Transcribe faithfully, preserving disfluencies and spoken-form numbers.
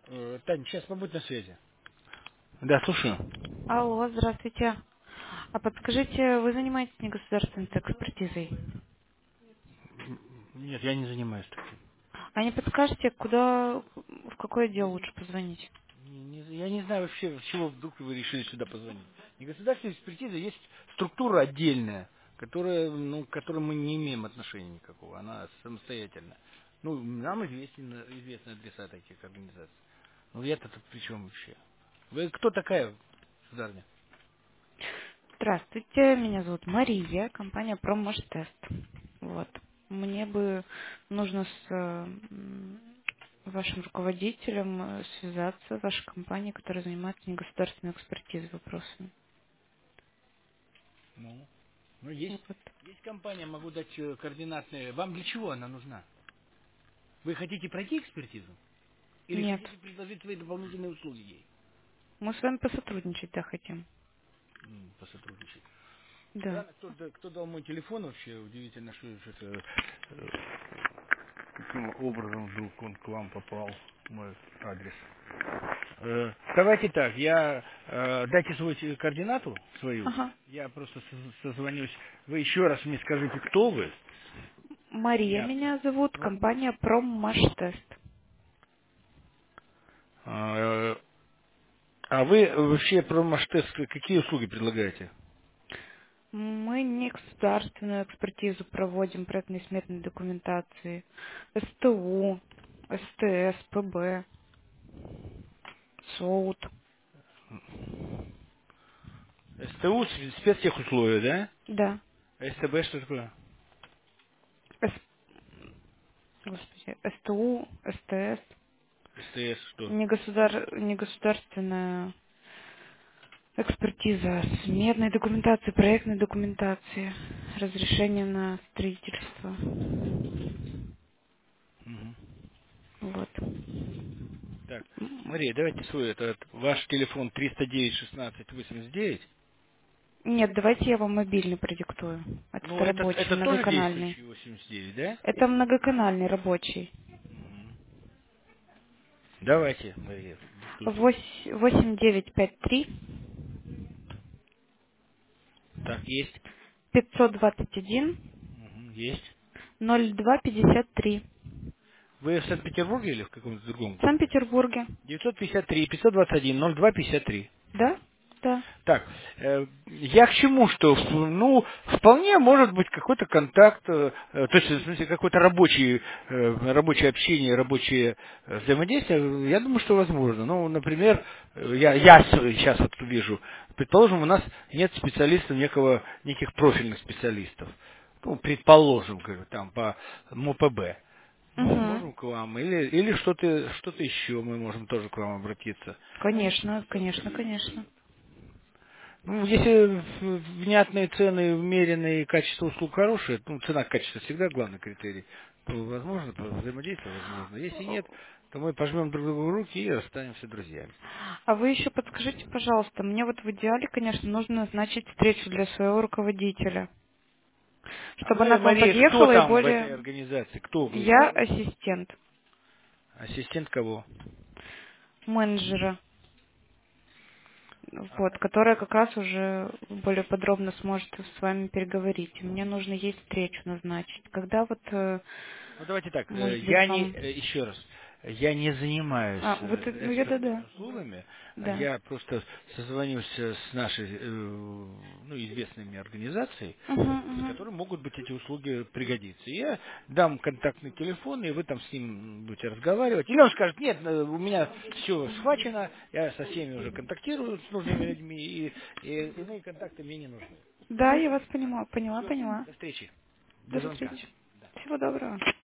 Э, Тань, сейчас побудь на связи. Да, слушаю. Алло, здравствуйте. А подскажите, вы занимаетесь негосударственной экспертизой? Нет, я не занимаюсь таким. А не подскажете, куда, в какой отдел лучше позвонить? Не- не- я не знаю вообще, с чего вдруг вы решили сюда позвонить. Негосударственная экспертиза есть структура отдельная, которая, ну, к которой мы не имеем отношения никакого. Она самостоятельная. Ну, нам известен, известны адреса таких организаций. Ну, я-то тут при чем вообще? Вы кто такая, сударыня? Здравствуйте, меня зовут Мария, компания Проммаштест. Вот. Мне бы нужно с э, м, вашим руководителем э, связаться, вашей компанией, которая занимается негосударственной экспертизой вопросами. Ну, ну есть, Вот. есть компания, могу дать э, координатные. Вам для чего она нужна? Вы хотите пройти экспертизу? Или Нет, хотите предложить свои дополнительные услуги ей? мы с вами посотрудничать, да, хотим. М, Посотрудничать. Да. Странно, кто, да- кто дал мой телефон вообще? Удивительно, что это, э, каким образом вдруг он к вам попал, мой адрес. Э, давайте так, я э, дайте свою те- координату свою. Ага. Я просто соз- созвонюсь. Вы еще раз мне скажите, кто вы. Мария Я. меня зовут, Ну, компания Проммаштест. э, а вы вообще про Маштест какие услуги предлагаете? Мы не государственную экспертизу проводим проектной сметной документации, СТУ, СТС, ПБ, СОУТ, СТУ, с- спецтехусловия, да? да, А СТБ что такое? С- господи, СТУ, СТС, СТС что? негосудар... негосударственная экспертиза сметной документации, проектной документации, разрешение на строительство. Мгм. Вот. Так, Мария, давайте свой, это ваш телефон триста девять шестнадцать восемьдесят девять. Нет, давайте я вам мобильный продиктую. Этот Ну, это, рабочий, это тоже многоканальный. действующий восемьдесят девять, да? Это многоканальный рабочий. Мгм. Давайте, Мария, диктуйте. Восемь девять пять три Так, есть. пятьсот двадцать один Мгм, есть. ноль два пятьдесят три. Вы в Санкт-Петербурге или в каком-то другом В городе? Санкт-Петербурге. девятьсот пятьдесят три пятьсот двадцать один ноль два пятьдесят три. Да? Да. Так, э, я к чему, что, в- ну, вполне может быть какой-то контакт, э, э, то есть, в смысле, какое-то рабочее, э, рабочее общение, рабочее э, взаимодействие, я думаю, что возможно. Ну, например, э, я, я сейчас вот вижу, предположим, у нас нет специалистов, некого, неких профильных специалистов. Ну, предположим, как бы там по МОПБ. Ну, Угу. можем к вам. Или, или что-то, что-то еще мы можем тоже к вам обратиться. Конечно, конечно, конечно. Ну, если в- внятные цены, умеренные, и качество услуг хорошее, ну, цена качество всегда главный критерий, то возможно, то взаимодействие возможно. Если нет, то мы пожмем друг другу руки и останемся друзьями. А вы еще подскажите, пожалуйста, мне вот в идеале, конечно, нужно назначить встречу для своего руководителя, А чтобы вы, она к вам Мария, кто подъехала и там в этой более... организации? Кто вы? Я ассистент Ассистент кого? менеджера, А, вот, которая как раз уже более подробно сможет с вами переговорить. И мне нужно ей встречу назначить. Когда вот, э, Ну, давайте так, э, может быть, я не, вам... э, еще раз, я не занимаюсь А, вот, э, э, ну я экспертными да-да, услугами, а да. я просто созвонюсь э, с нашей, э, ну, известной мне организацией, Угу, с угу. которой могут быть эти услуги пригодиться. И я дам контактный телефон, и вы там с ним будете разговаривать. Или он скажет, нет, э, у меня все схвачено, я со всеми уже контактирую с нужными людьми, и, и иные контакты мне не нужны. Да, я вас понимаю, поняла, Все, поняла. до встречи, до До звонка. встречи. Всего доброго.